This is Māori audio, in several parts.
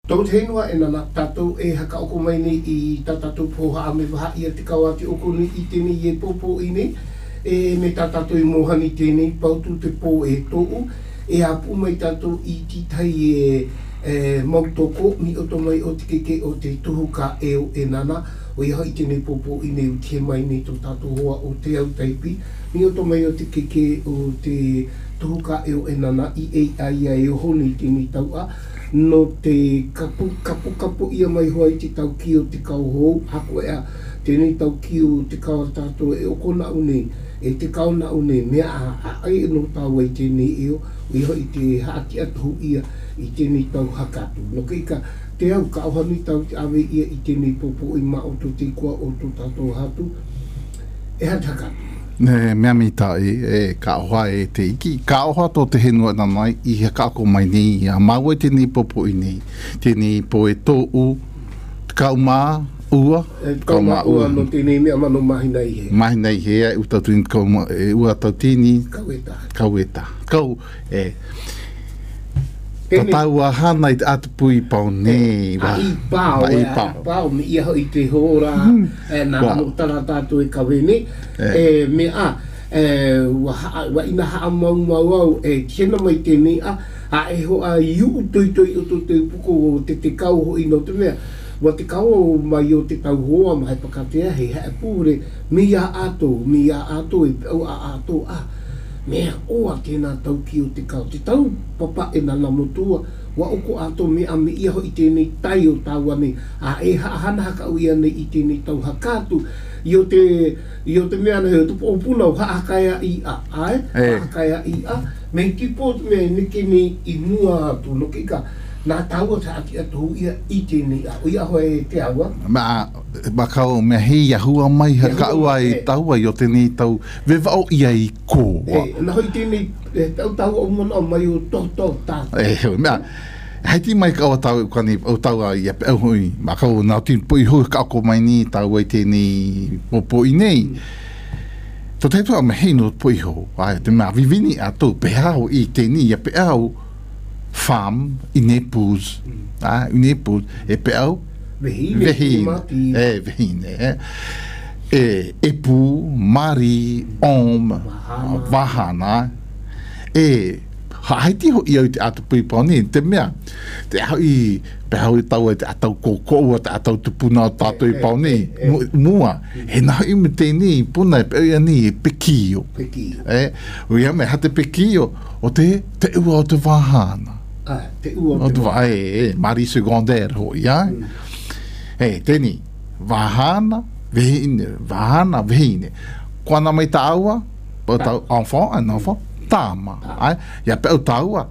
Tau te henua e nana tātou e haka oko mai ni I tātou poha me waha ia te kawa te oko ni I tēnei I e pōpō I nei. E me tātou I mohani tēnei pautu te pō e tōu. E apu mai tātou I titai mautoko mi oto mai o te keke o te tuhuka eo e nana. O iha I tēnei pōpō I nei o te mai nei tō tātou hoa o te au taipi. Mi oto mai o te keke o te tuhuka eo e nana I e aia e oho ni tēnei taua. No te kapu ia mai hoa I te tau ki o te kau hou, hako ea tēnei tau ki o te kau tātou e oko na une, e te kau na une, mea ai no tau ai tēnei eo, o iho I te haaki atu ia I tēnei tau hakatu. No keika, te au ka auhanu tau te awe ia I tēnei popo I ma o tō te kua o tō tātou hatu, e hat hakatu. Mea mi tai e ka oha e te iki. Ka oha tō te henua na mai I he kako mai nei. A maua tēnei popo I nei. Tēnei po e tō u, kaumā ua. Kaumā ua no tēnei mea mano mahina I he. Mahina I he, u tau tūni kaumā e ua tau tēnei. Kaueta. Kau e. Ta tau a hana I te atupui pau nei. I pāo, me ia hoi te hora, nā hano tana tātou e kawene. Mea, wa ina haa mau au, tēnā mai tēnei a e hoa iu toi o tō te puko o te kau hoi no te mea. Wa te kau mai o te tau hoa mai pakatea hei hae pūre, mi a ato e pēu a ato mea oa tēnā tau ki o te kau. Te tau papa e nana motua, wa oko ato mea me ia ho I tēnei tai o tau ane, a e hana haka ui ane I tēnei tau hakatu, I o te mea na heo tupo o puna o haakaya I haakaya I me ki pōt mea neke ni I mua atu, no keika, nā tau o te ati atu ia I tēnei o ia hoe te aua. Ma kau mea hei ahua mai haka ua e taua I o tēnei tau vewa o ia I kō. Nā hoi tēnei tau o mana mai o tō tātou. Mea, haiti mai ka o tau kani o tau a ia pe au hui. Ma kau nā tini pui hui ka ako mai ni tau ai tēnei popo I nei. Tō teitu a me hei no pui ho. Te mea vivini a tō pe hao I tēnei ia pe au farm I Nepuz. I Nepuz e pe au Vehine. Epu, Mari, Om, Vahana. Haiti ho I te atu pui pāni, te mea, te hau I pehau I tau te atau kōkō, te atau tupuna o tātou I pāni, mua, he nahu I me tēnei, puna e pēu ia ni e pekio. O ia me hate pekio, o te ua o te Vahana. Te ua o te Vahana. Mari secondaire ho ia. Tēni, Vahana, Vehine. Kwana mai tāua, tau enfant, un enfant, tāma. Ia pēu tāua,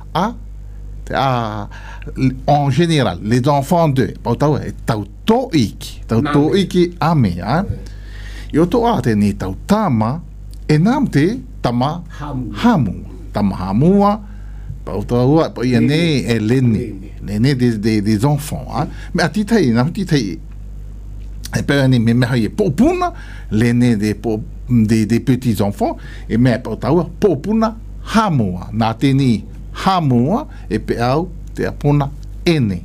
en général, les enfants de, tāua, tau tō iki ame. I o tō a tēni tau tāma, e nām te tama hamu. Tama hamua, Pautaua, pa ia ne e lene des enfants. Me a titai, nahu titai, e pera ni me meha i popuna, lene des petits enfants, e mea pautaua, popuna hamua. Nā tēni hamua, e pe au te apuna ene.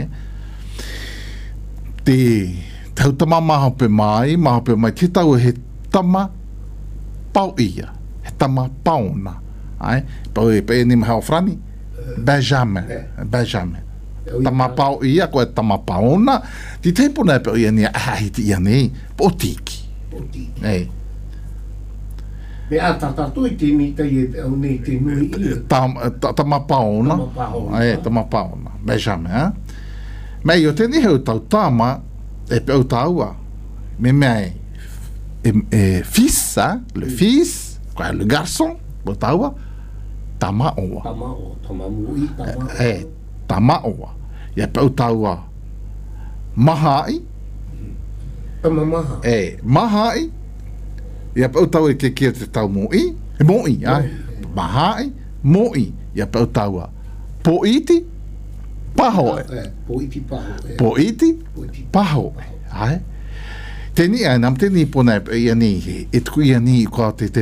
Te tau tama mahope mai, te tau he tama pau ia, he tama pauna. Pau e pe ni mahau frani Benjamin tama pau ia ko e tama pauna ti te puna pe ia ni ti ia ni potiki me ata tu ti mi te e ni te nui tama pauna tama pauna Benjamin me yo te ni heu tau tama e pe o taua me fils le fils quoi le garçon o taua Tamaoa. Tamaoa. Ia pau taua mahai. Maha. Mahai. Ia pau taua ke te tau moi. Moi, mahai, moi. Ia pau taua poiti, pahoe. Poiti, pahoe. Tēni nam tēni pona ia ni, e tuku ia ni kua te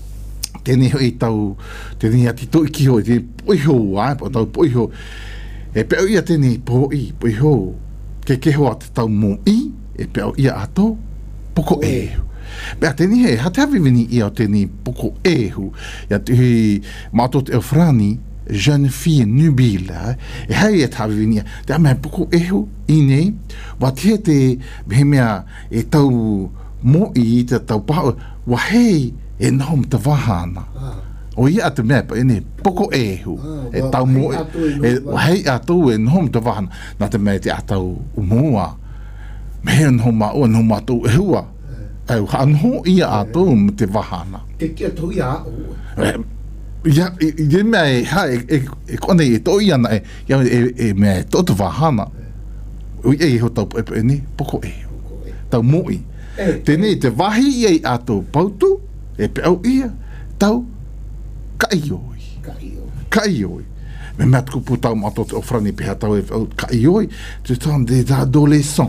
tēni hoi tau, tēni ati tō iki hoi, tēni poiho, po tau poiho, E pe o ia tēnei po I, po I ho, ke hoa te tau mo I, e pe o ia ato, poko ehu. Pea tēnei he, ha te hawi vini ia o tēnei poko ehu, ia te hui mātou te Eufrani, jeune fille nubile, e hei e tawi vini ia, te amea poko ehu, I nei, wa te te, he mea, e tau mo I, te tau pao, wa hei, e nahom te wahana. O ia te mea, pa ene, poko ehu, e tau mo, e hei atu e nahom te wahana, na te mea te atau umoa, mea nahoma o, nahoma atu ehua, au anho ia atu me te wahana. Te kia tau ia o. Ia, i mea e, ha, e kone e toi ana, e mea e tō te wahana, o ia e ho tau e ne, poko ehu, tau moi. Tēnei te wahi ia I ato pautu, e pe au ia, tau kaioi. Kaioi. Me mea tuku putau mato te Eufrani peha tau e kaioi, te tau des adolescents.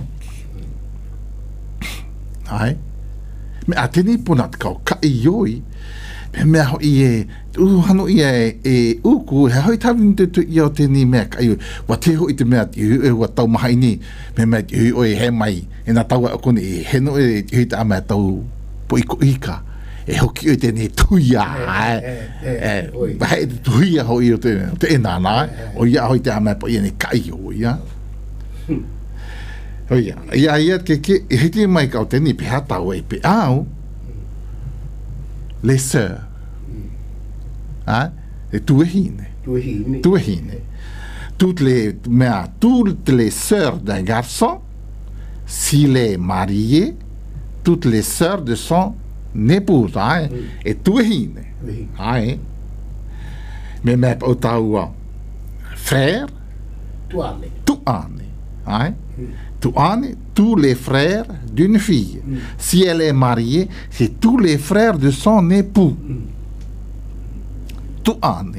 Ai? Me a tēnei puna te kau kaioi, me mea ho I e, hano ia e uku, he hoi tawini te tu ia o tēnei mea kaioi, wa te ho I te mea e hua tau maha ini, me mea te hui he mai, e nā tau a kone, e heno e hui te amea tau po iko ika, e hoki o tēnei tuia, hei tuia hoi o te enana, o ia hoi te amea po ia ne kaioi, ia. Oia, ia ke e hiti mai kau tēnei peha tau e pe au, les sœurs. Et tuehine. Toutes les sœurs d'un garçon, s'il est marié, toutes les sœurs de son épouse, et tuehine. Mais même au taua, frère, tuane. Tuane, tous les frères d'une fille. Si elle est mariée, c'est tous les frères de son époux. Tuane.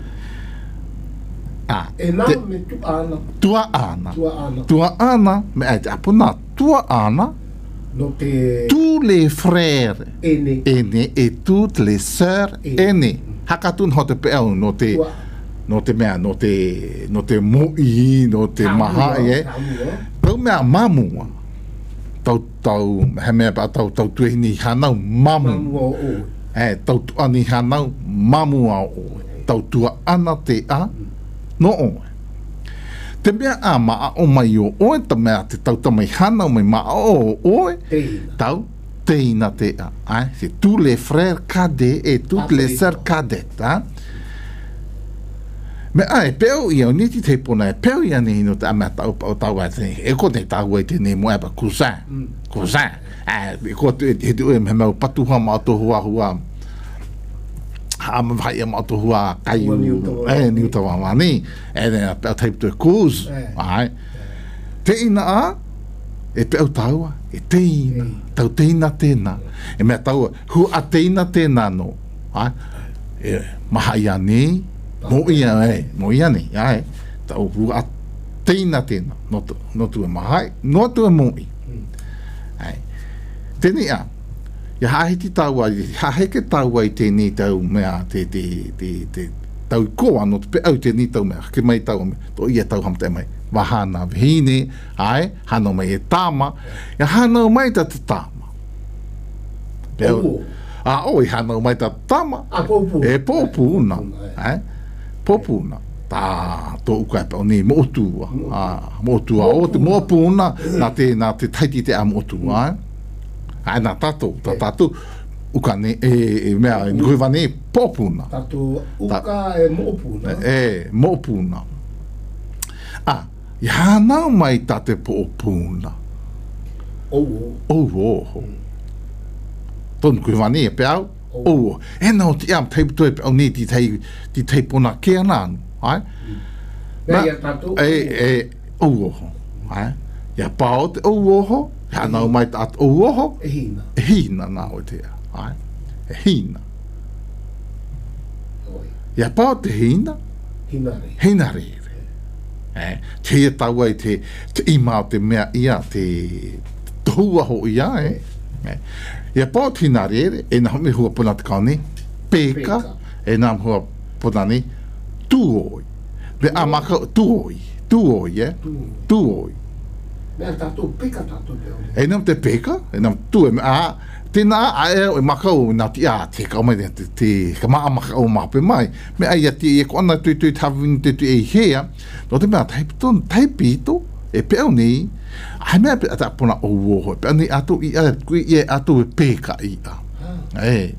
E nā me tuana. Tuana, me apuna tuana. Tous les frères aînés et toutes les sœurs aînées. Hakatun ho te peau no te mea, no te moi, no te maha e. Tau mea mamua. Tau, he mea pa tau tuihini hanau mamu. Tau tuani hanau mamua o. Tau tua ana te a, no o. Te mea a maa o mai o oe, ta mea te tau tamai hanau mai maa o oe. Tau teina te a. C'est tous les frères cadets et toutes les sœurs cadettes. Me ai, peo ia, niti te pona e peo ia ni no te amea tau a te, e ko te tau e te ne moe pa cousin. E ko te ue me mau patuha ma ato hua, ama vai ma ato hua kaiu, niu tawa mani, e ne peo teipu te kuz, te ina a, e peo tau a, e teina, tau teina tēnā, e mea tau a, hu a teina tēnā no, e maha ia nei, mo ia ni, tau hu a teina tēnā, no tu e mahai, no tu e moi. Tēnei a, ia hahiti tau ai, haheke tau ai tēnei tau mea, tau I koa no te pe au tēnei tau mea, ke mai tau mea, to ia tau hamte mai, wahana vihine, hano mai e tāma, ia hano mai ta te tāma. Oi hano mai ta tāma, e pōpū una, popuna ta to uka pa ni motua o te mopuna na te taiti te amotua na tato uka ne e mea nguvane popuna tato uka e mopuna ya na mai tate popuna ton nguvane pe au e no te am teipu toi pe au ni ti tei pona ke ananu, ia pao te ouoho, ia nau mai ta atu ouoho, e hina nā o te e hina. Ia pao te hina rere. Te ia tau ai te ima o te mea ia, te tohua ho ia, ia pao tina rere, e na home hua puna te kaone, peka, e na hua puna ni, tuoi. Le amaka tuoi. tuoi, tuoi. Mea tātou peka tātou peo. E nam te peka, e nam tu e tēnā e makau nā ti te kau mai te ka maa makau mape mai. Me ai ati e koana tui tawini te tui e hea, no te mea taipito e peo ni, ai mea pe ata pona o woho, peo ni ato i a kui e ato e peka i a. E.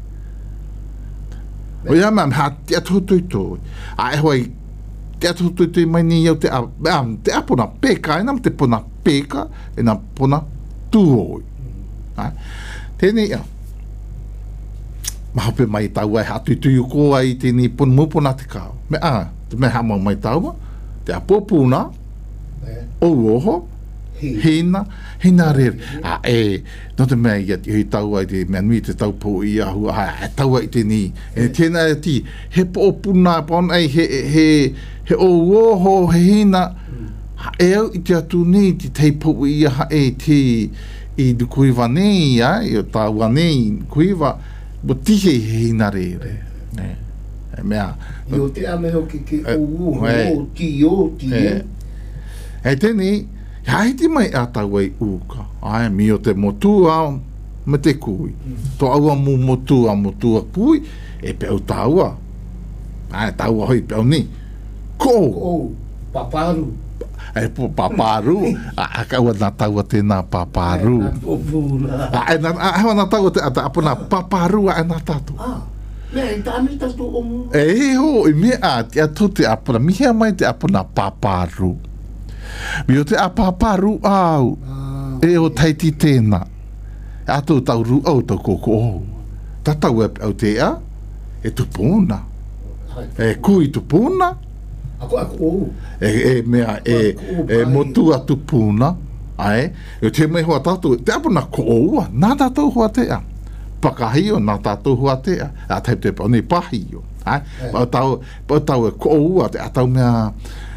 O ia mea mea te ato tui, a e hoi te ato tui mai ni iau te a pona peka, e nam te pona peka, e nam pona tuoi. Tēnei ia. Mahope mai taua e hatu tui ko ai tēnei pun mupuna te kao. Me te mea hamau mai taua, te apopuna, o oho, hina rere. No te mea ia te hui taua i te mea nui te taupo i ahu, taua i tēnei. E tēnei ti, he popuna pon ai, he o oho, he hina, e au i te atu ni, te teipo i aha te i du kuiva nei, i o tāua nei, kuiva, mo tihe hina rere. E mea. I o te ameho ke o tio. E tēnei, haiti mai a tāua i uka. Mi o te motua, me te kui. To aua mu motua kui, e peo tāua. Tāua hoi peo ni. Ko! Paparu. E po paparu, a kaua nā taua tēnā paparu. Hewa nā taua te apuna paparu a nā tātou. Mea, i tāmi tātou omu. E ho, i mea te atu te apuna, mihea mai te apuna paparu. Mi o te a paparu au, e o taiti tēnā. E atou tau ru au tau koko au. Tatau e au te a, e tupuna. E kui tupuna. Ako. Mea, motua tupuna, e te mei hoa tātou, te apuna ko oua, nā tātou hoa tea. Pakahio, nā tātou hoa tea. A teipu te pao, nei pahio. Pao tau e ko oua, te atau mea,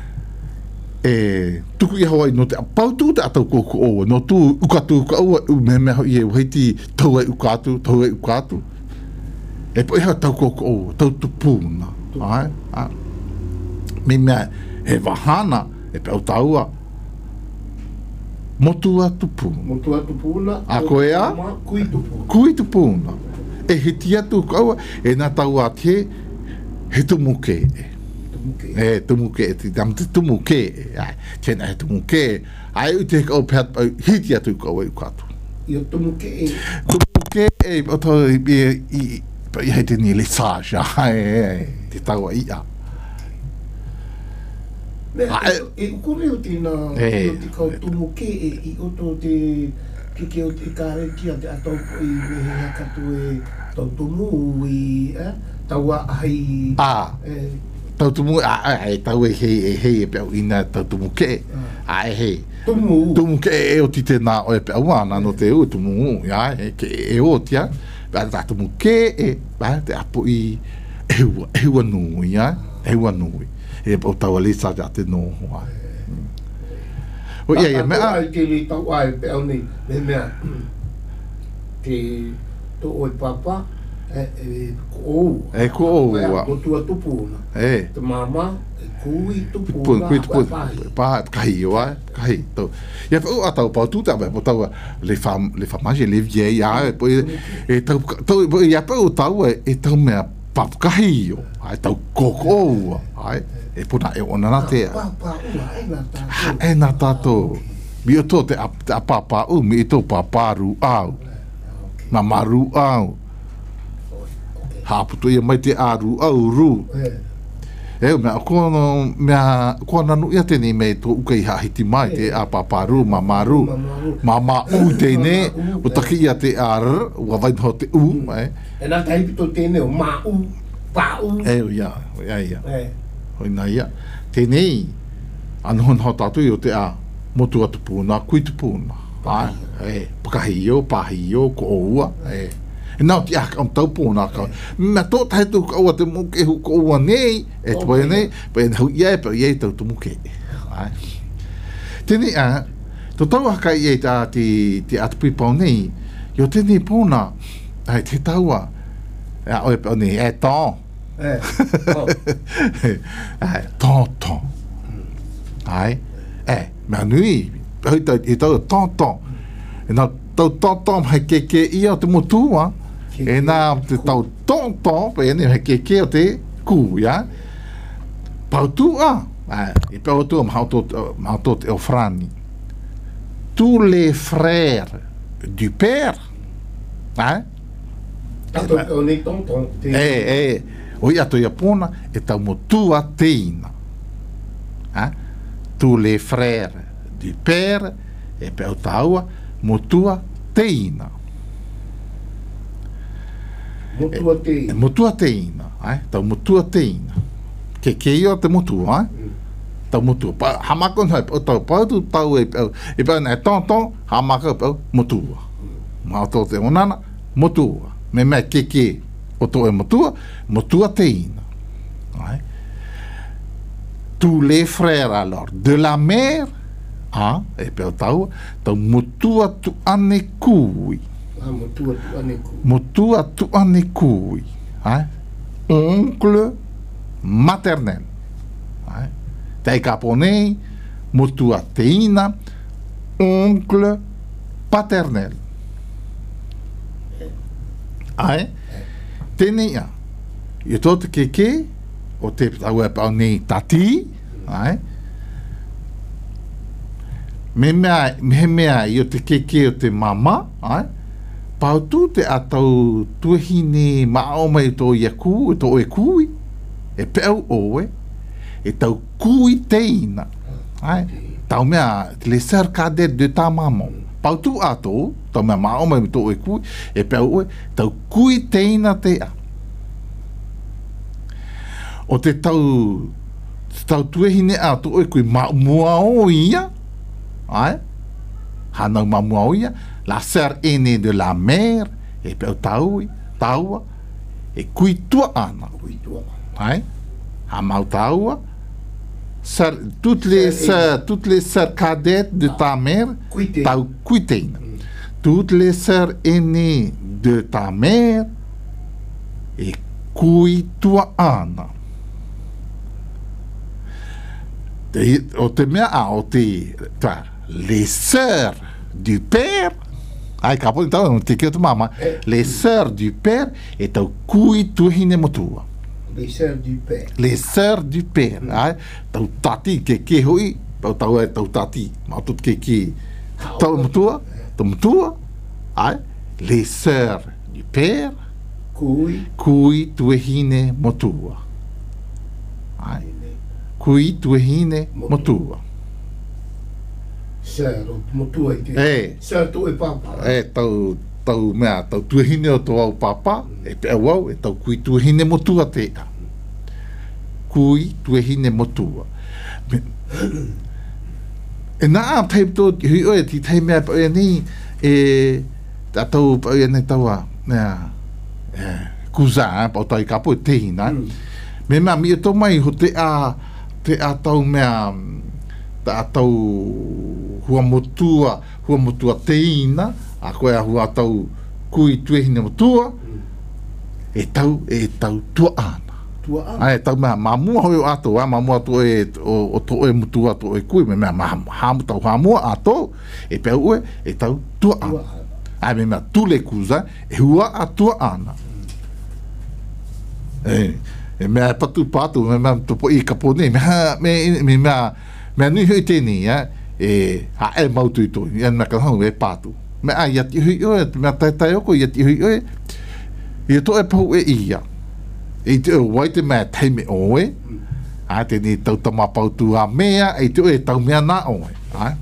tuku i hawa i no te apautu te atau ko oua, no tu ukatu uka oua, mea hoi e uheiti tau e ukatu. E po iha tau ko oua, tau tupuna. Me mea, he wahana, e peo taua, motua tupuna. A koe a? Kui tupuna. E he tiatu kaua, e nā taua te, he tumuke. E tumuke, te tumuke. Tēnā he tumuke. Ai u te kau peat, hiti atu kaua i ukatu. I o tumuke. Tumuke, o tau i hei te ni le sāsha, te taua i a. E ukore o tēnā, o te kau tumuke i oto te kike o te kārekia te atau i mehe katu e tau tumu i taua ai. Tau tumu, tau e hei e peau ina tau tumuke. Hei. Tumuke e o ti tēnā o e peau wana no te u tumu, e o tia. Tā tumuke e, te apu i ewa nui, ewa nui. E o tau alisa ja te noho ai. O ia mea. Ai te li tau ai pe au ni, mea, te to oi papa, ko ou. Ko ou. Ko tua tupuna. Te mama, kui tupuna. Kui tupuna. Kahi o ai, kahi. Ia pa o atau pau tuta, po tau les famages, les vieilles, e tau, ia pa o tau e tau mea papakahi o, ai tau koko ai. E puna e ona na te e na tātou mi o tō te apapa u mi i tō paparu au mamaru au haputu ia mai te aru au ru e mea kona nu ia tēnei mei tō uka i hahiti mai te apaparu mamaru mama u tēnei o taki ia te ar ua vainho te u e nā taipito tēnei o ma u pa u e o ia Hoina ia. Tēnei, anhon hau tātui o te a motua tupuna, kui tupuna. Pakahi o, pahi o, ko oua. E nau ti aka am taupuna ka. Mea tō tahe tu ka oua te muke hu ko oua nei, e tuai nei, pa e hau iai, pa iai tau tu muke. Tēnei a, tō tau haka iai te atupui pau nei, yo tēnei pōna, te taua, oe pau nei, tonton. ai mea nui i tau tonton e nā tau tonton he keke ia o te motua e nā te tau tonton pe ene he keke o te ku ya pautua i pautua mahautot e ofrani tous les frères du père o ia to ia pona e tau motua teina tous les frères du père e pe o taua motua teina motua teina tau motua teina ke ia te motua tau motua pa hamakon hai o tau pau tu tau e pa na tonton hamaka pa motua ma to te onana motua me ke o to e motua teina tous les frères alors de la mère e pe tau motua tu ane kui motua tu ane kui oncle maternel tai kaponei motua teina oncle paternel tenia i tot keke o te tau e pau nei tati me mea i o te keke o te mama pau tu te atau tuahine mao mai to iaku to e kui e peu oe e tau kui teina tau mea le sœur cadette de ta maman pau tu ato tau mea mao mai to e kui e peu oe tau kui teina te a o te tau tuahine a to e kui mua o ia hanau mamua o ia la sœur aînée de la mère e peu taua e kui tua ana hamau taua toutes les sœurs cadettes de ta mère tau kuiteina toutes les sœurs aînées de ta mère e kui tua ana o te mea o te les sœurs du père kapo tau te kio tu mama les sœurs du père e tau kui tuhine motua les sœurs du père tau tati ke hoi tau tati ma tot ke tau motua les sœurs du père kui tuhine motua kui tuhine motua sœur motua i sœur tu e papa tau mea tau tuhine o tō au papa e pe au e tau kui tuhine motua te kui tuhine motua e nā a teip tō hui oe ti tei mea pa oe ni e tau pa oe ni tau a kuza pa o tai kapo e tehina me mea mi e tō mai ho te a tau mea ta tau hua motua teina a koe a hua tau kui tuehine motua e tau tua ana tau mea mamua hoi o ato mamua to o to e motua to e kui me mea hamu tau hamua ato e pe ue e tau tua ana me mea tu le kuza e hua a tua ana e mea patu me mea topo i kapone me mea nui hui tēni ha e mautu i tō i mea kahau e pātu me a iati hui oe mea tai oko iati hui oe i tō e pau e ia i te o wai te mea teime oe tēni tau tamapautu a mea i te oe tau mea nā oe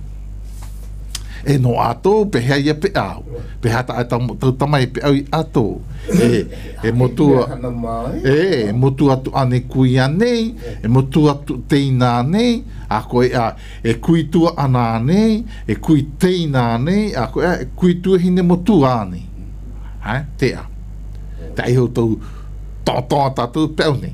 e no ato pe hea ia pe au pe hea tau tamai pe au i ato e motua e motua tu ane kui anei e motua tu teina anei a koe e kui tua ana anei e kui teina anei a koe e kui tua hine motua anei te a te iho tau tonton tatu pe au nei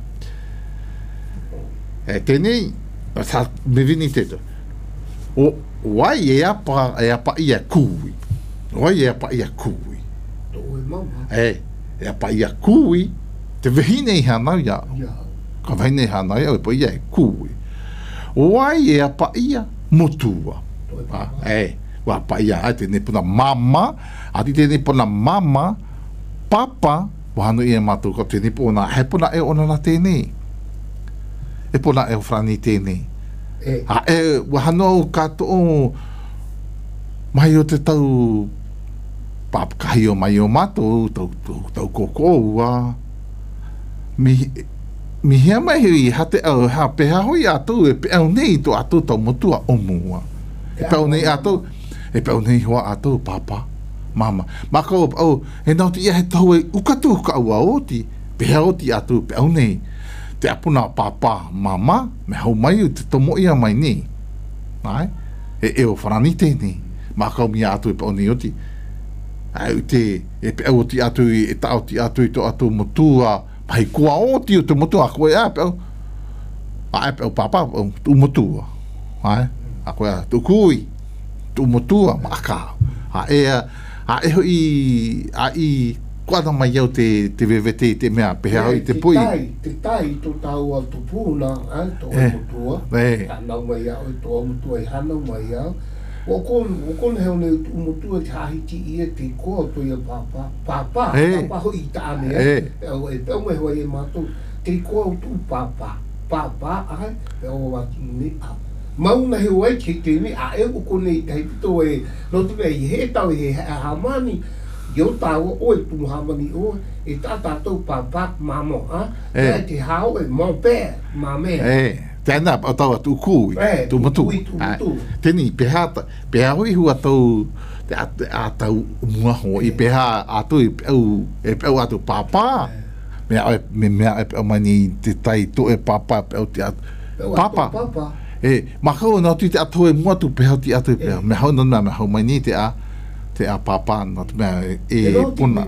e tenei me vini teto wai e apa ia kui wai e apa ia kui e apa ia kui te vehine i hanau ia ka vehine i hanau ia e pa ia e kui Wai e apa ia motua. Wa apa ia ai te ne puna mama, ati te ne puna mama, papa, wahanu ia matu ko te ne puna, he puna e ona na tēnei. E puna e frani tēnei. Wahanu kato mai o te tau papakahi o mai o mato, tau koko ua. Mi hea mai hui hate au ha peha hoi atu e pe au nei to atu tau motua o mua. E pe au nei atu, e pe au nei hoa atu papa, mama. Maka au, e nau ti ia he tau e ukatu ka ua oti, peha oti atu pe au nei. Te apuna papa, mama, me hau mai u te tomo ia mai nei. Ai? E o whanani tēnei. Maka au mi atu e pe au nei oti. Ai te, e pe au oti atu e tau ti atu i to atu motua, pai kua o tio te motua koe a pe au papa tu motua ai a koe tu kui tu motua maka a e hoi quando mai eu te VVT te mea pe hau te pui te tai to tau al tu puna ai to motua na mai au to motua i hana mai au o kon he ne tu motua tahi ti ia te ko to ia papa ho i tane e pe mai ho ia mato te ko tu papa ai e o wati ni a mau na he wai ki te ni a e ko nei tai to e no tu e he tau he hamani yo tau o tu hamani o e tata to papa mama e te hau e mon père mame tēnā o tau atu kui, tu matu. Tēni, peha hoi hua tau, a tau muaho, i peha atu, e peu atu papa. Mea e peu mani te tai to e papa, peu te atu. Papa. Makau nā tu te atu e muatu peha ti atu e peha. Me hau nana, me hau mani te a papa, nā tu mea e puna.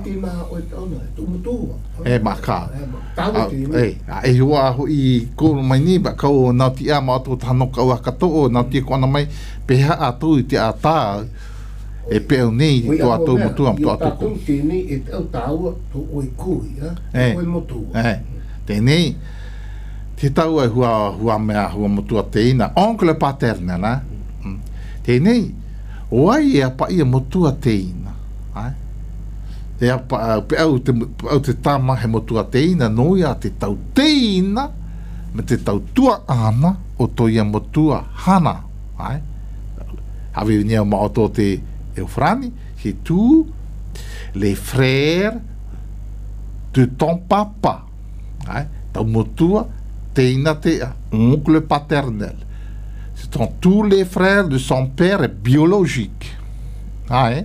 Maka. E hua hoi kōru mai ni, ba kau nā ti a ma atu tano kau a katoa, nā ti kona mai peha atu i te a tā, e peo nei to atu motua, to atu ko. Tēnei e peo tāua to oi kui, oi motua. Tēnei, te tau e hua mea hua motua teina, oncle paternel, tēnei, oai e apa ia motua teina, e apa pe au te tama he motua teina noi a te tau teina me te tau tua ana o to ia motua hana ai havi nia ma o te Eufrani que tu les frères de ton papa ai tau motua teina te oncle paternel ce sont tous les frères de son père biologique ai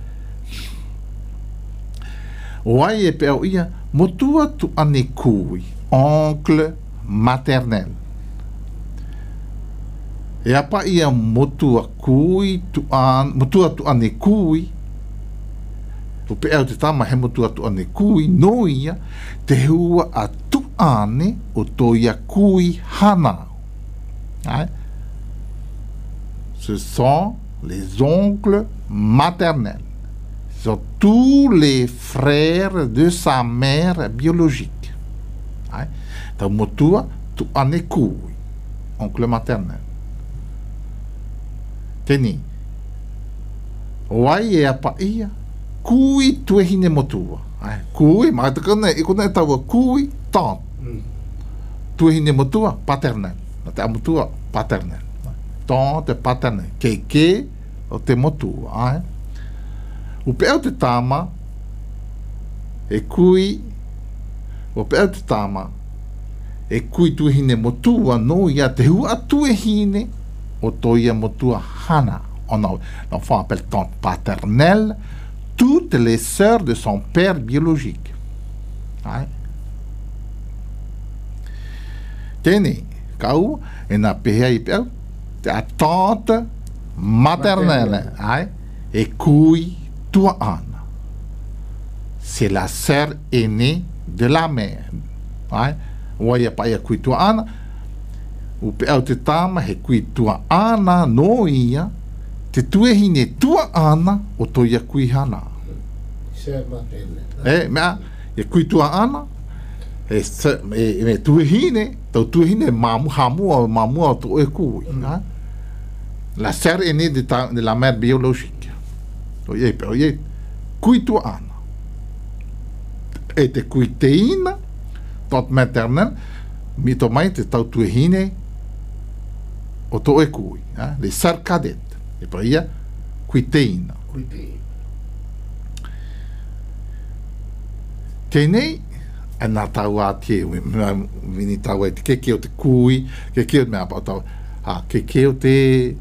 Oai e pe au ia, motua tu ane kui, oncle maternel. E apa ia motua kui, motua tu ane kui, o pe au te tama he motua tu ane kui, no ia, te hua a tu ane o to ia kui hana. Ce sont les oncles maternels. Sont tous les frères de sa mère biologique. Tau motua tu ane kui, oncle maternel. Teni, oai e apa ia, kui tu e hine motua. Kui, ma te kone e taua kui, tant. Tu e hine motua, paternel. Te a motua, paternel. Tant e paternel. Ke o te motua, O peo te tama e kui o peo te tama e kui tu hine motua no ia te hua tu e hine o to ia motua hana. On l'enfant appelle tante paternelle toutes les sœurs de son père biologique. Tēnei, kau e nā pehea I peo te a tante maternelle e kui tua ana. C'est la sœur aînée de la mère. Oia pa ia kui tua ana. O pe au te tama he kui tua ana no ia te tuehine tua ana o to ia kui hana. Sœur maternelle. Mea, ia kui tua ana me tuehine tau tuihine mamua to e kui, la serre est née de la mère biologique. Oye, kui tu ana. Et te kui teina, tot maternel, mi to mai te tau tuihine o to e kui, les serres cadettes. E pa ia, kui teina. Tenei, ana tau a tie, mini tau e te keke o te kui, keke o te mea pao tau, keke o te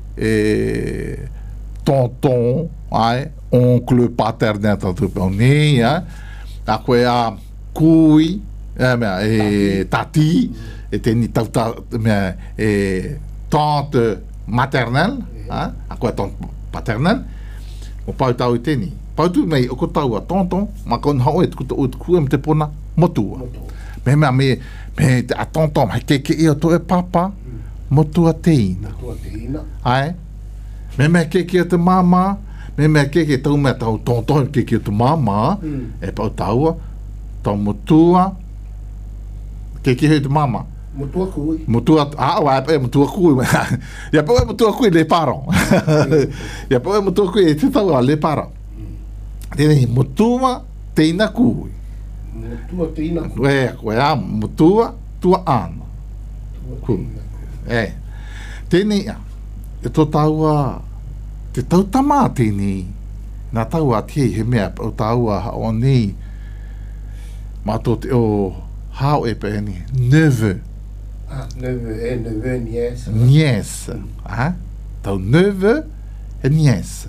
tonton, oncle paternel tau tu pao nei, a koe a kui, tati, e teni tau mea tante maternel, a koe tante paternel, o pau tau i teni. Pau tu mei, o ko tau a tonton, ma kon hao e tukuta o tukua me te pona motua. Me te a tonton, hei keke i o to e papa, motua teina. Ai? Me keke o te mama, me keke tau mea tau tonton, keke o te mama, e pau taua, tau motua, keke hei te mama. Motua kui. Motua, motua kui. Ia pau e motua kui le paro. Ia pau e motua kui e te tau a le paro. Tēnei, motua teina kui. Motua teina kui. Koe a motua tua ana. Kui. Tēnei a, e tō taua, te tau tamā tēnei, nā taua tiei he mea, o taua hao nei, mā tō te o hao e pe ni, neveu. Neveu, nièce. Nièce. Tau neveu e nièce.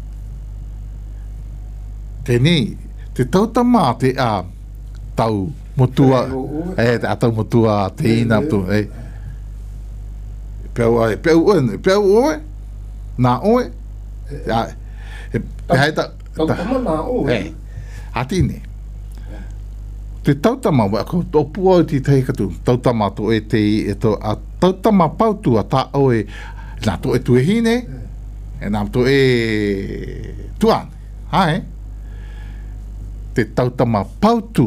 Tēnei, te tau tamā te a tau motua, a tau motua teina tu, Peu oe, nā oe, Tau tama nā oe. A tine, te tau tama, o pua o ti tei katu, tau tama to e tei, tau tama pautu a ta oe, nā to e tuehine, e nā to e tuan, te tautama pautu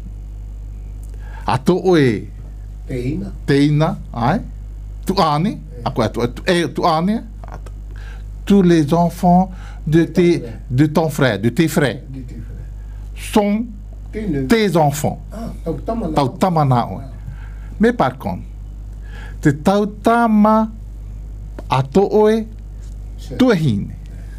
a to oe teina, tu ane, a koe tu ane, tous les enfants de ton frère, de tes frères, sont tes enfants. Tautama na oe. Mais par contre, te tautama a to oe tuehine.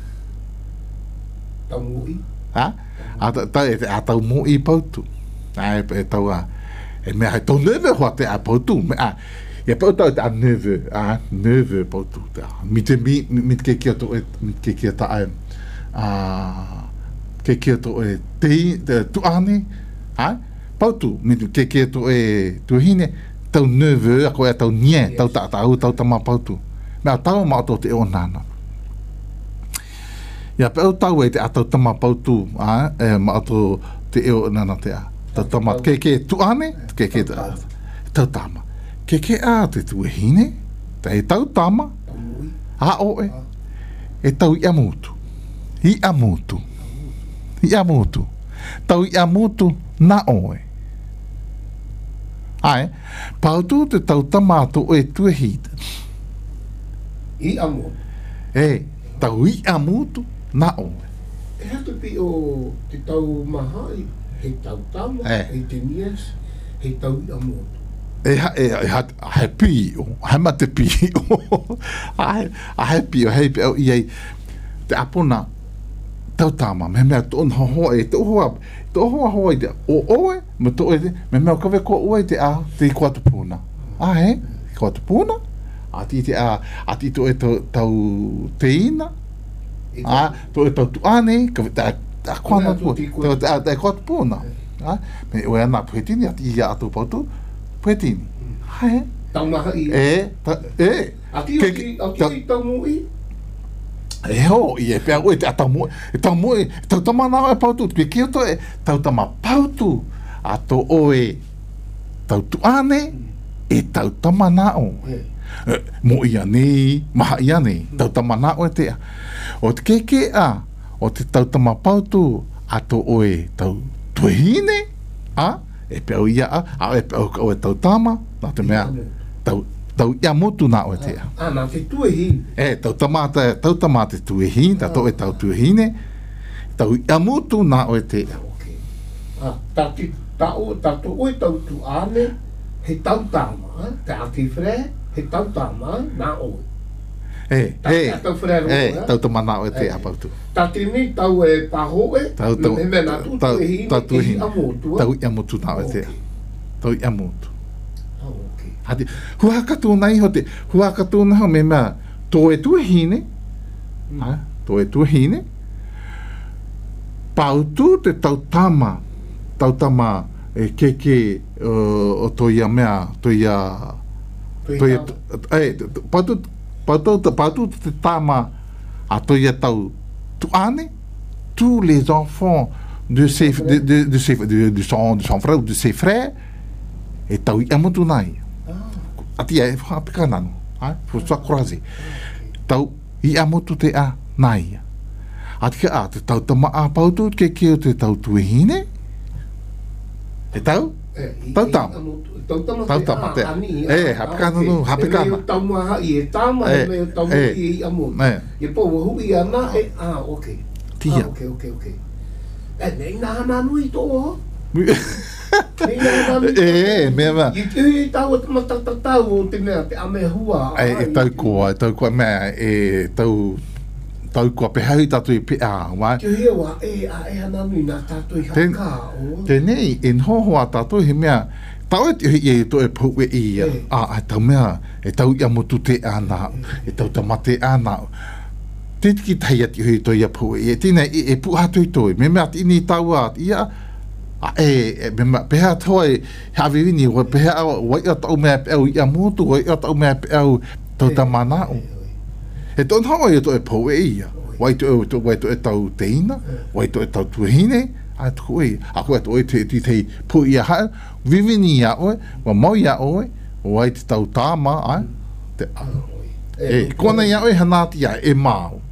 Taumui. A tau mo i pautu. E tau a, e mea hai tau neve hoa te a pautu. E pautu a neve pautu. Mi te kekea to e, mi te kekea ta ai. Kekea to e tu ane. Pautu, mi te kekea to e tuahine. Tau neve, a koe a tau nie, tau tama pautu. Mea tau ma to te o nana. Ia pe au tau e te atau tama pautu, ma ato te eo nana te a. Tau tama, keke tu ane, keke tau tama. Keke a te tuehine, te e tau tama, a oe, e tau i amutu. I amutu. I amutu. Tau i amutu na oe. Pautu te tau tama ato e tuehita. I amutu. Tau i amutu. Na o. E hatu pi o te tau mahai, he tau tama, he te nies, he tau i amotu. He pi o, he ma te pi o. He pi o, he pi o, iei, te apona, tau tama, me mea tōn hoa e, tō hoa i te o oe, me tō e te, me mea kawe ko oe te a, te i kua te pūna. I kua te pūna, a ti te a, a ti tō e tau teina, to e tau tu ane, ta kwana tu, ta kua tu pōna. Me oe ana puhetini, ati ia atu pautu, puhetini. Tau maha i. Ati i tau mui. Ho, i e pia oe te atau mui, tau tamana oe pautu, pe kia to e, tau tama pautu, ato oe, tau tu ane, e tau tamana oe. Mo ia nei, maha ia nei, tau tamana oe te a. O te keke a, o te tau tama pautu, ato oe tau tuehine, e pe au ia a e pe au e tau tama na te mea tau ia motu na o te na te tuehi tau tama te tuehi ta to e tau tuehine tau ia motu na o te tati tau o tau tu ane he tau tama te ati fre he tau tama na o tau tama na o te apautu tati ni tau e paho e me mena tu tuehine tau ia motu na o te tau ia motu hati huakatu nai hote huakatu na me ma to e tuehine to e tuehine pautu te tau tama e keke o to ia mea to ia pautu te tama a to ia tau tu ane tous les enfants de son frère ou de ses frères e tau ia motu nai atia e whapika nanu fu sa croise tau ia motu te a nai atika a te tau tama a pautu keke o te tau tuehine e tau tama te hapika nanu hapika na tau maha i e tama me tau i amu e po hui ana okay tia okay nei na nanu i to mea i tau tau te mea te ame hua tau koa mea tau koa pehau tatu i pea te hea wa ananu i nā tatu i haka tenei en hohoa tatu he mea tau e te hei to e pau e ia tau mea e tau ia motu te ana e tau tamate ana te tiki tai ati hei to ia pau e tina e pu hatu i toi me mea tini tau at ia peha toa e hawini o peha wai o tau mea peau ia motu wai o tau mea peau tau tamana o e ton hawa i to e pau e ia wai to e tau teina wai to e tau tuehine a tu e a ko to e te pu ia ha vivini ia o wa mau ia o wai te tau tama te kona ia o hanati ia e mau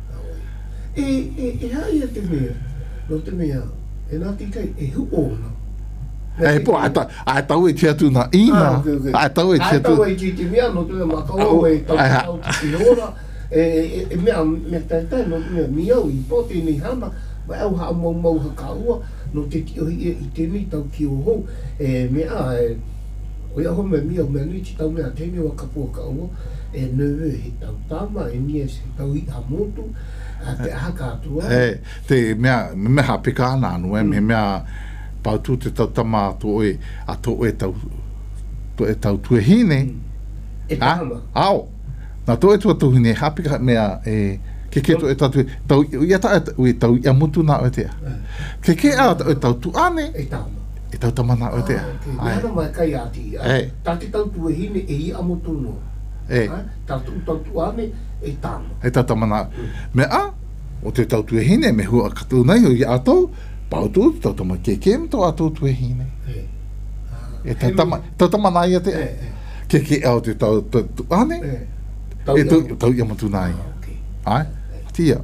hai te mea no te mea e nā tikai e hu ona. Po, a tau e tia tūna ina. A tau e tia tūna. A tau e ti mea no tūna makau e tau ti ora. E mea tai no tūna miau i pote ni hana. Wa au haa mau haka ua. No te ki ohi i tēnei tau ki o hou. Mea o ia home mea mea ni ti tau mea tēnei wa kapua ka ua. E nöwe he tau tama e nia se tau i a motu. Te haka atua. Te mea hapika ana anu me mea pautu te tau tama to e tau tuehine. E tama. Ao. Na to e tuehine hapika mea keke to e tau ia tau ia mutu na o tea. Keke a tau tuane. E tama. E tau tama na o tea. Nana mai kai ati. Tati tau tuehine e i amutu no. Tau tuane e tama. E tau tama na. Mea o te tau tuehine me hua katu nei o i atou pautu tau tama keke me tau atou tuehine. E tau tama nai a te keke au te tau tuane e tau ia matu nai. Ai? Tia.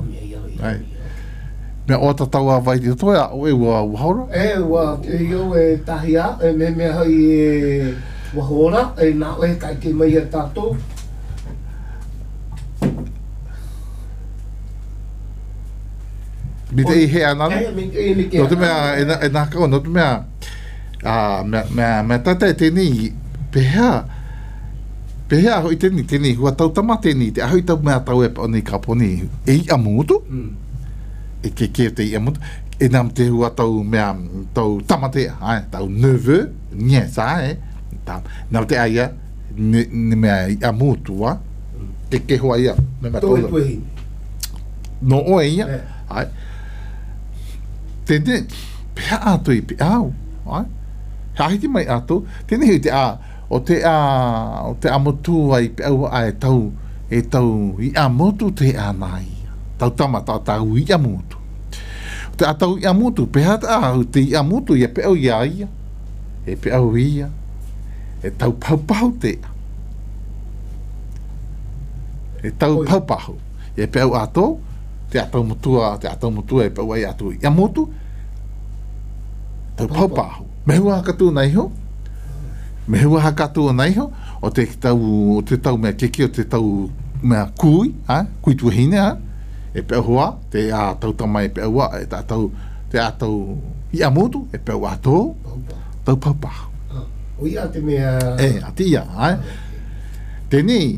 Mea o ta tau a vai te toia o e ua uhaura? Ua te hio e tahia me mea hai e wahora e nā oe kai te mai a tātou. Mi te i hea nana? No te mea, e nā kau, no te mea, mea tata e tēnei, pehea hoi tēnei, hua tau tama tēnei, te ahoi tau mea tau e pa o nei kaponi, e i amutu, e ke te i amutu, e nam te hua tau mea, tau tamatea, tau neveu, niesa, nam te aia, ne mea i amutu, ke hoa ia, me mea tau. No o e ia, tēne, pēha ātou i pēau, hahiti mai ātou, tēne hui te o te amotu ai pēau e tau i amotu te ānai, tau tama tau i amotu. Te tau i amotu, pēha te i amotu i pēau i aia, e pēau ia, e tau paupau te e tau paupau, e pēau ātou, te atau mutua e pau ai atu i amotu tau paupahu. Me hua haka tū nei ho. Me hua haka tū nei ho. O te tau mea keki o te tau mea kui, kui tuahine, e pēu hoa, te a tau tamai e pēu hoa, te a tau i a motu, e pēu a tō, tau paupahu. O ia te mea... A te ia, Tēnei,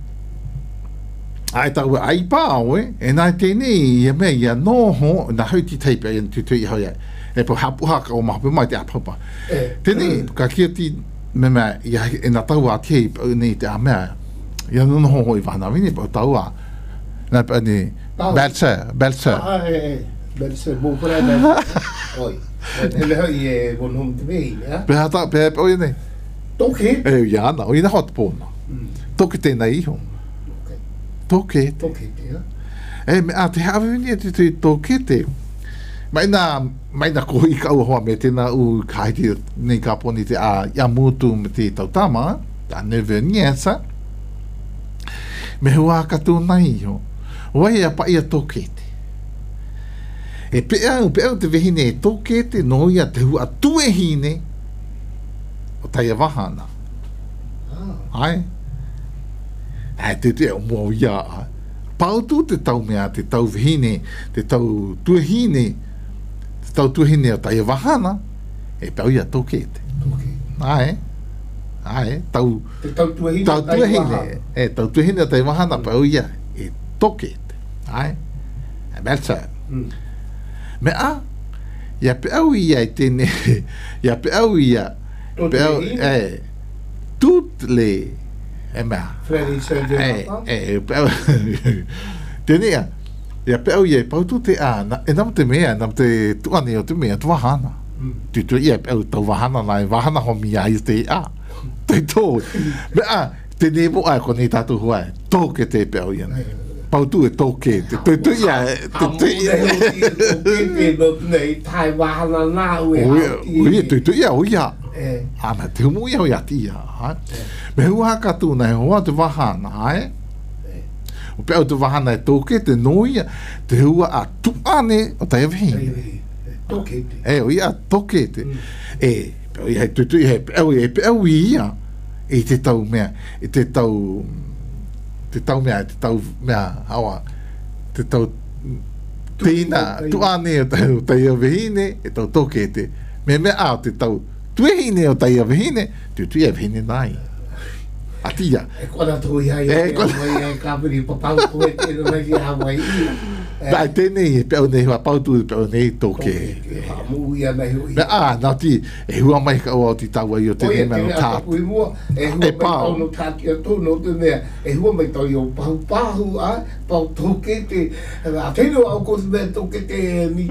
ai tau ai pāo e nai tēnei ia mea ia noho, nā hauti teipea i tu i hoi ai. E po hapuhaka o mahapu mai te a paupa. Tēnei, ka kia ti me mea, e nā tau a tei, nei te a mea, ia noho hoi whana wini, po tau a, nā pa ni, Belser. Belser, mō pura Belser. Oi. E leho i e wonhom te mei, ja? Pēha oi nei. Toke? E ia ana, o ina hot pōna. Toke tēnei iho. Toke te, ja? E me a te hawini e te toke te. Mai nā kohi ka ua hoa me tēnā u kaiti nei ka poni te a iamutu me te tautama, ta never niesa. Me hua katu nai iho. Wai a pa ia toke te. E pea te vehine e toke te no ia te hua tuehine o taia wahana. Ai? Ai te o mua ia. Pautu te tau mea, te tau vehine, te tau tuehine, te tau tuehine o taia wahana, e pea ia toke te. Ai? Ai? Tau tuehine o taia wahana. E tau tuehine o taia wahana, pea ia e toke te. Ai? E melsa. Me a, ia peau ia i tēne, ia peau ia, peau, tūt le, e mea. Fredi Sir Peau, tēne ia, ia peau ia i pautu te a, e nam te mea, nam te tuane o te mea, tu wahana. Tu ia peau tau wahana, nai wahana homi a i te a. Te tō, me a, tēne mo a kone tātou hoa, tōke te peau ia nei. Pautu e toke, te ia, te ia. Te no nei, tai wahana nā ue hauti. Ui, te ia, oia. Ana, te humu ia oia ti ia. Me hua katu nei, hoa te wahana, o pēo te wahana e toke, te noia, te hua a tuane o tai awhine. Toke te. Oia, toke te. Pēo ia, pēo ia, e te tau mea, e te tau... te tau mea, hawa, te tau tīna, tuane o tai awehine, e tau toke te, mea au te tau tuehine o tai awehine, tu awehine nai. Atia. E kona tui hai, e kāpiri papau koe te mai ki Hawaii. Pai tēnei, e pēo nei hua pautu, e pēo nei toke. Hamu ia nei hui. Nā ti, e hua mai ka o ti taua i o tēnei mea no tāp. Oia, e hua mai tau no tāti a tōno te mea, e hua mai tau i o pahu, pau toke te, a tēnei au ko te mea toke te,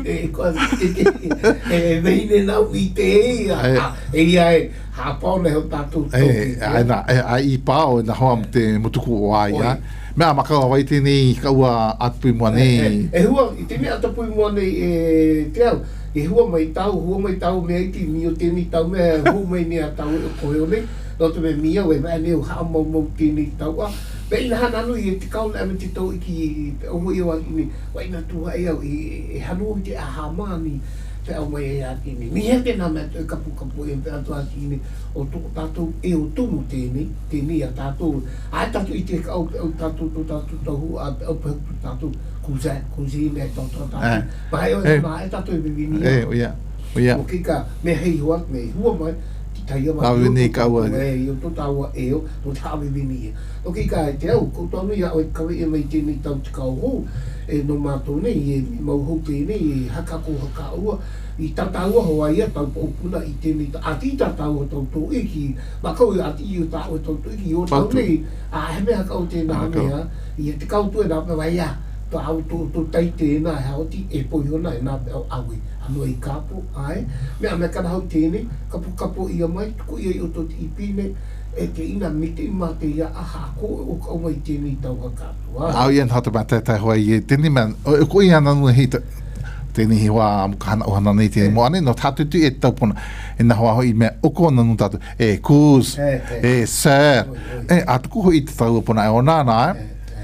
e veine nau i te e ia e, ha pau nei ho tātou toke. A i pāo, na hoa te mutuku o ai, mea makau awai tēnei kaua atpui mua nei. E hua, i tēnei atpui mua nei te au, e hua mai tau mea iti mi o tēnei tau mea hua mai nea tau o koe o nei, no te mea mia we mea neo haa mau tēnei tau a. Pe ina hana anu i te kauna ame te tau iki o mui o akini, wa ina tua e au i hanu o te aha maani, te au mai e akini. Ni he tēnā mea te kapu e mpe atu akini, o toko tātou e o tumu tēnei a tātou. A tātou i te kau tātou tahu, a au pahupu tātou kuzi me tātou. Mai o e tātou e bivini. Oia. O kika me hei huat me hua mai, ki taia mai. Awe nei kaua. I o tō tāua e o, tō tāwe bivini. O kika e te au, ko tonu ia o e kawe e mai tēnei tau te kau hou, e no mātou nei, e mau hou tēnei, e hakako hakaua, i tataua hoa ia tau pōpuna i tēnei, a ti tataua tau tō iki, ma kau i ati i o tau e tau tō iki, o tau nei, a he mea kau tēnā mea, i te kau tue nā mewa ia, tō au tō tai tēnā, he hauti, e poiona e nā mea awe, anua i kāpo, ai, mea mea kana hau tēnei, kapo ia mai, tuku ia i o tō te ipine, e te ina mite i mate ia aha ko o kau mai tēnei tau hakatua. Au ian hata mata tai hoa i tēnei man, o ko i ana nua hei tēnei hoa mukahana o hana nei tēnei moane, no tātou tu e taupuna, e na hoa hoi mea oko na nu tātou, e kūs, e sir, e atuku hoi te tau puna e o nāna,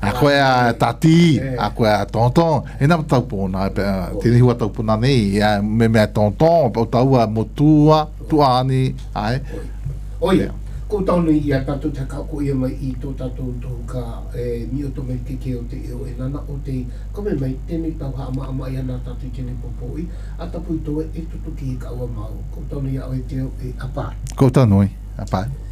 A koe a tati, a koe a tonton. E nā tau pōna, tēnei hua tau pōna nei, me mea tonton, pau tau a motua, tuani, ai. Oia, ko taunu i a tātou te kako ia mai i tō tātou tō ka mi o tō mai ke o te eo e nana o te kome mai tēnei tau ha ama i ana tātou tēnei popoi, a tapu i tō e tutu ki e ka ua mau. Ko taunu i a o e te o e apai. Ko taunui, apai.